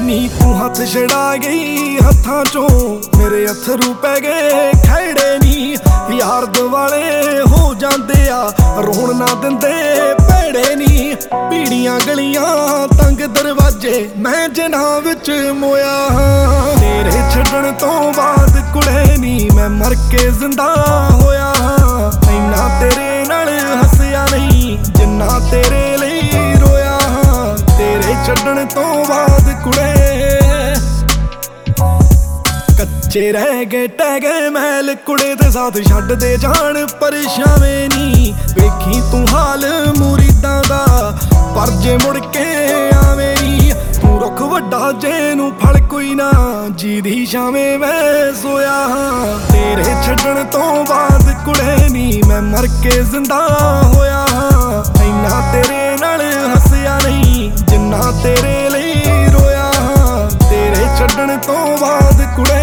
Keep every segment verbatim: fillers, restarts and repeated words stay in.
ਨੀ ਤੂੰ ਹੱਥ ਛੜਾ ਗਈ ਹੱਥਾਂ ਚੋਂ ਮੇਰੇ ਅਥਰੂ ਪੈ ਗਏ ਖੜੇ ਨੀ ਯਾਰ ਦੁਆਲੇ ਹੋ ਜਾਂਦੇ ਆ ਰੋਣ ਨਾ ਦਿੰਦੇ ਭੈੜੇ ਨੀ ਪੀੜੀਆਂ ਗਲੀਆਂ ਤੰਗ ਦਰਵਾਜ਼ੇ ਮੈਂ ਜਿਨ੍ਹਾਂ ਵਿੱਚ ਮੋਇਆ ਤੇਰੇ ਛੱਡਣ ਤੋਂ ਬਾਅਦ ਕੁੜੇ ਨੀ ਮੈਂ ਮਰ ਕੇ ਜ਼ਿੰਦਾ ਹੋਇਆ ਇੰਨਾ ਤੇਰੇ ਨਾਲ ਹੱਸਿਆ ਨਹੀਂ ਜਿੰਨਾ ਤੇਰੇ ਲਈ ਰੋਇਆ ਤੇਰੇ ਛੱਡਣ ਤੋਂ ਬਾਅਦ ਕੁੜੇ ਕੱਚੇ ਰਹਿ ਗਏ ਟਹਿ ਗਏ ਮਹਿਲ ਕੁੜੇ ਦੇ ਸਾਥ ਛੱਡ ਦੇ ਜਾਣ ਪਰਛਾਵੇਂ ਨੀ ਵੇਖੀ ਤੂੰ ਹਾਲ ਮੁਰੀਦਾਂ ਦਾ ਪਰ ਜੇ ਮੁੜ ਕੇ ਆਵੇਂ ਨੀ ਤੂੰ ਰੁੱਖ ਵੱਡਾ ਜੇ ਨੂੰ ਫਲ ਕੋਈ ਨਾ ਜੀਦੀ ਛਾਵੇਂ ਮੈਂ ਸੋਇਆ ਤੇਰੇ ਛੱਡਣ ਤੋਂ ਬਾਅਦ ਕੁੜੇ ਨੀ ਮੈਂ ਮਰ ਕੇ ਜ਼ਿੰਦਾ ਹੋਇਆ ਇੰਨਾ ਤੇਰੇ ਨਾਲ ਹੱਸਿਆ ਨਹੀਂ ਜਿੰਨਾ ਤੇਰੇ ਲਈ ਰੋਇਆ ਤੇਰੇ ਛੱਡਣ ਤੋਂ ਬਾਅਦ ਕੁੜੇ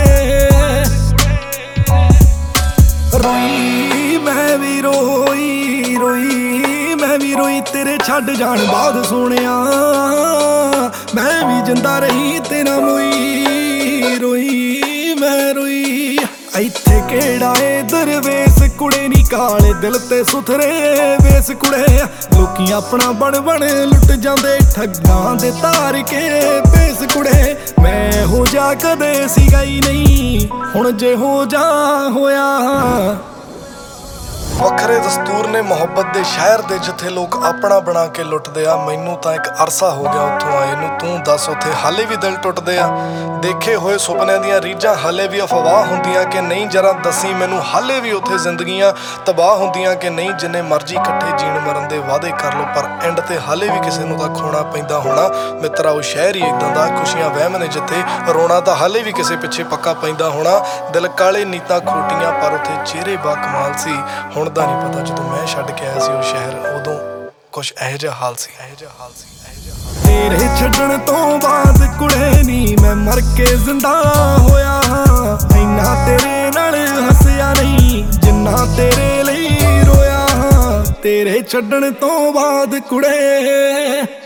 ਰੋਈ ਮੈਂ ਵੀ ਰੋਈ ਰੋਈ ਮੈਂ ਵੀ ਰੋਈ ਤੇਰੇ ਛੱਡ ਜਾਣ ਬਾਅਦ ਸੋਹਣਿਆ ਮੈਂ ਵੀ ਜਿੰਦਾ ਰਹੀ ਤੇਰਾ ਮੋਈ ਰੋਈ ਮੈਂ ਰੋਈ ਇੱਥੇ ਕਿਹੜਾ ਏ ਦਰਵੇਸ ਕੁੜੇ ਨੀ ਕਾਲੇ ਦਿਲ ਤੇ ਸੁਥਰੇ ਵੇਸ ਕੁੜੇ ਲੋਕੀ ਆਪਣਾ ਬਣ ਬਣ ਲੁੱਟ ਜਾਂਦੇ ਠੱਗਾਂ ਦੇ ਤਾਰ ਕੇ ਭੇਸ ਕੁੜੇ ਮੈਂ ਹੋ ਜਾ ਕਦੇ ਸੀਗਾ ਹੀ ਨਹੀਂ ਹੁਣ ਜੇ ਹੋ ਜਾ ਹੋਇਆ ਵੱਖਰੇ ਦਸਤੂਰ ਨੇ ਮੁਹੱਬਤ ਦੇ ਸ਼ਹਿਰ ਦੇ ਜਿੱਥੇ ਲੋਕ ਆਪਣਾ ਬਣਾ ਕੇ ਲੁੱਟਦੇ ਆ ਮੈਨੂੰ ਤਾਂ ਇੱਕ ਅਰਸਾ ਹੋ ਗਿਆ ਉੱਥੋਂ ਆਏ ਨੂੰ ਤੂੰ ਦੱਸ ਉੱਥੇ ਹਾਲੇ ਵੀ ਦਿਲ ਟੁੱਟਦੇ ਆ ਦੇਖੇ ਹੋਏ ਸੁਪਨਿਆਂ ਦੀਆਂ ਰੀਝਾਂ ਹਾਲੇ ਵੀ ਅਫਵਾਹ ਹੁੰਦੀਆਂ ਕਿ ਨਹੀਂ ਜਰਾ ਦੱਸੀ ਮੈਨੂੰ ਹਾਲੇ ਵੀ ਉੱਥੇ ਜ਼ਿੰਦਗੀਆਂ ਤਬਾਹ ਹੁੰਦੀਆਂ ਕਿ ਨਹੀਂ ਜਿੰਨੇ ਮਰਜ਼ੀ ਇਕੱਠੇ ਜੀਣ ਮਰਨ ਦੇ ਵਾਅਦੇ ਕਰ ਲਓ ਪਰ ਐਂਡ ਤੇ ਹਾਲੇ ਵੀ ਕਿਸੇ ਨੂੰ ਤਾਂ ਖੋਣਾ ਪੈਂਦਾ ਹੋਣਾ ਮਿੱਤਰਾ ਉਹ ਸ਼ਹਿਰ ਹੀ ਇੱਦਾਂ ਦਾ ਖੁਸ਼ੀਆਂ ਵਹਿਮ ਨੇ ਜਿੱਥੇ ਰੋਣਾ ਤਾਂ ਹਾਲੇ ਵੀ ਕਿਸੇ ਪਿੱਛੇ ਪੱਕਾ ਪੈਂਦਾ ਹੋਣਾ ਦਿਲ ਕਾਲੇ ਨੀਤਾਂ ਖੋਟੀਆਂ ਪਰ ਉੱਥੇ ਚਿਹਰੇ ਬਾ ਕਮਾਲ ਸੀ ਹੁਣ ਦਾ ਨਹੀਂ ਪਤਾ ਜਦੋਂ ਮੈਂ ਛੱਡ ਕੇ ਆਇਆ ਸੀ ਉਹ ਸ਼ਹਿਰ ਉਦੋਂ ਕੁਛ ਇਹੋ ਜਿਹਾ ਹਾਲ ਸੀ ਇਹੋ ਜਿਹਾ ਹਾਲ ਸੀ ਇਹੋ ਜਿਹਾ ਤੇਰੇ ਛੱਡਣ ਤੋਂ ਬਾਅਦ ਕੁੜੇ ਨੀ ਮੈਂ ਮਰ ਕੇ ਜ਼ਿੰਦਾ ਹੋਇਆ ਇੰਨਾ ਤੇਰੇ ਨਾਲ ਹੱਸਿਆ ਨਹੀਂ ਜਿੰਨਾ ਤੇਰੇ ਲਈ ਰੋਇਆ ਤੇਰੇ ਛੱਡਣ ਤੋਂ ਬਾਅਦ ਕੁੜੇ